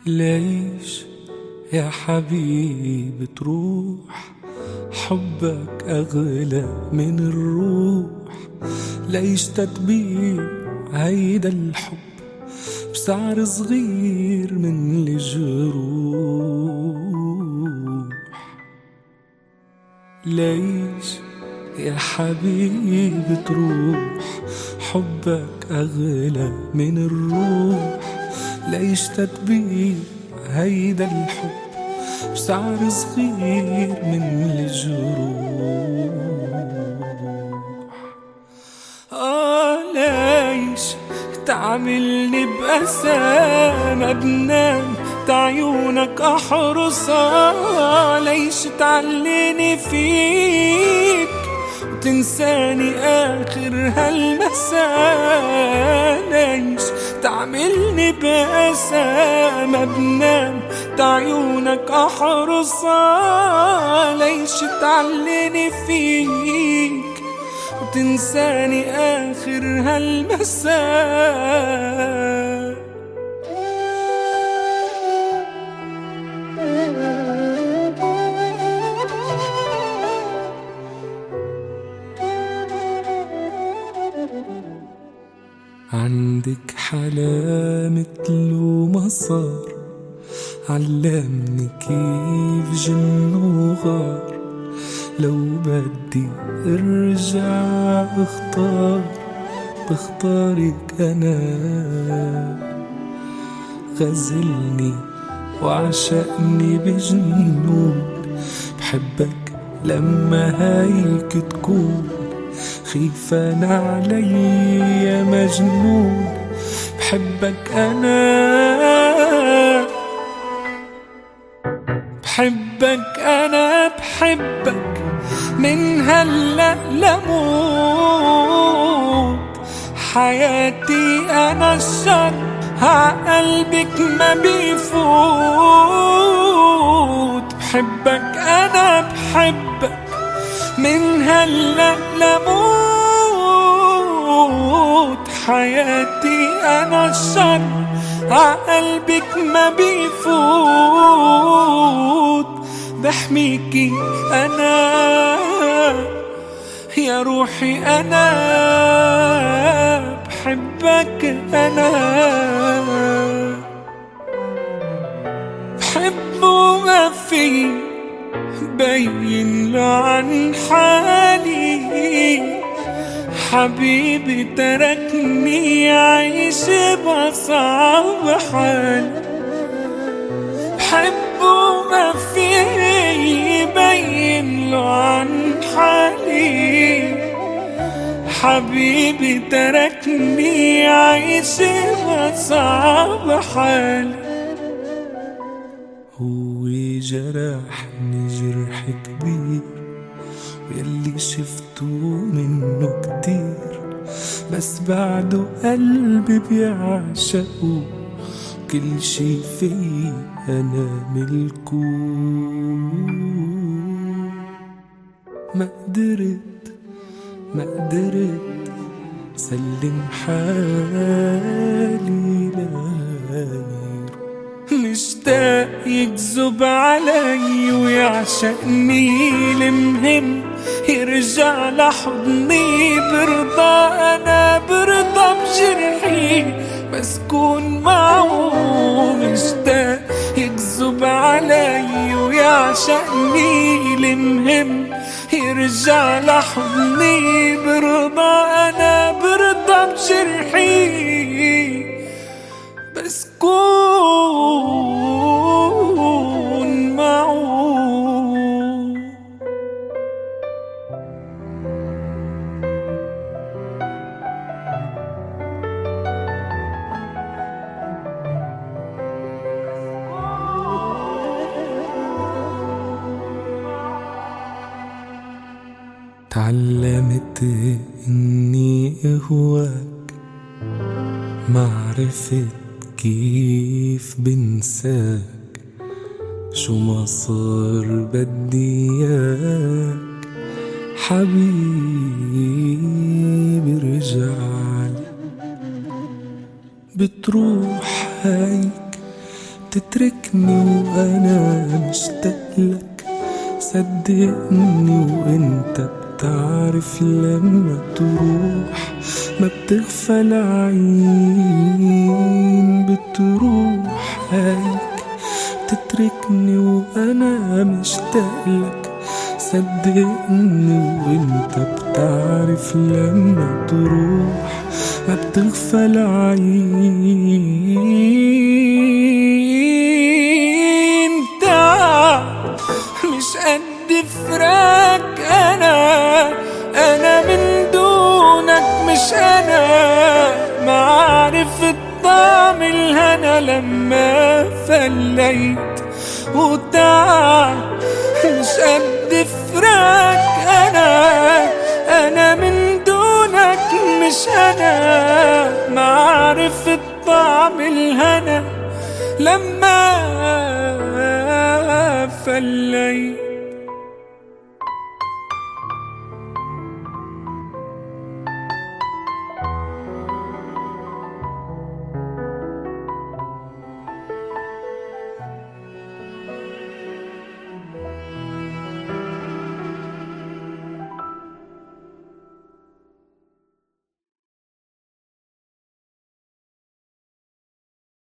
ليش يا حبيبي تروح؟ حبك أغلى من الروح. ليش تتبيع هيدا الحب بسعر صغير من الجروح؟ ليش يا حبيبي تروح؟ حبك أغلى من الروح. ليش تتبيع هيدا الحب بسعر صغير من الجروح؟ ليش تعملني بأسى؟ ما بنام تعيونك أحرصها. ليش تعليني فيك وتنساني آخر هالمساء؟ ليش تعملني بأسى؟ ما بنام تعيونك أحرصها. ليش تعليني فيك وتنساني آخر هالمساء؟ عندك حلا متلو ما صار، علمني كيف جن وغار. لو بدي ارجع بختارك انا. غزلني وعشقني بجنون، بحبك لما هيك تكون. خيفان علي يا مجنون، بحبك انا، بحبك انا، بحبك من هلا لموت. حياتي انا الشر عقلبك ما بيفوت. بحبك انا، بحبك من هلا لموت. حياتي انا الشر عقلبك ما بيفوت. بحميكي انا يا روحي، انا بحبك انا. بحبه ما في بين له عن حالي. حبيبي تركني عايش بصعب حال. بحبه ما في يبين له عن حالي. حبيبي تركني عايش بصعب حال. هو جرحني جرح كبير، ويلي شفته منه كتير. بس بعده قلبي بيعشقه، كل شي في أنا ملكه. ما قدرت سلم حالي لغيره. مشتاق يكذب علي ويعشقني. المهم يرجع لحضني. برضى أنا، برضى بجرحي، بس كون معه. مشتاق يكذب علي ويعشقني. المهم يرجع لحضني. برضى أنا، برضى بجرحي، بس كون معه. تعلمت اني اهواك، معرفت كيف بنساك. شو ما صار بدي اياك حبيبي، رجعلي. بتروح هيك تتركني وانا مشتاقلك. صدقني وانت بتعرف لما تروح ما بتغفى العين بتروح هيك. تتركني وانا مشتاقلك. صدقني وانت بتعرف لما تروح ما بتغفى العين. تعال مش قد فراق انا من دونك مش انا. ما عرفت طعم الهنا لما فليت. وتعال مش قد فراق انا من دونك مش انا. ما عرفت طعم الهنا لما فليت.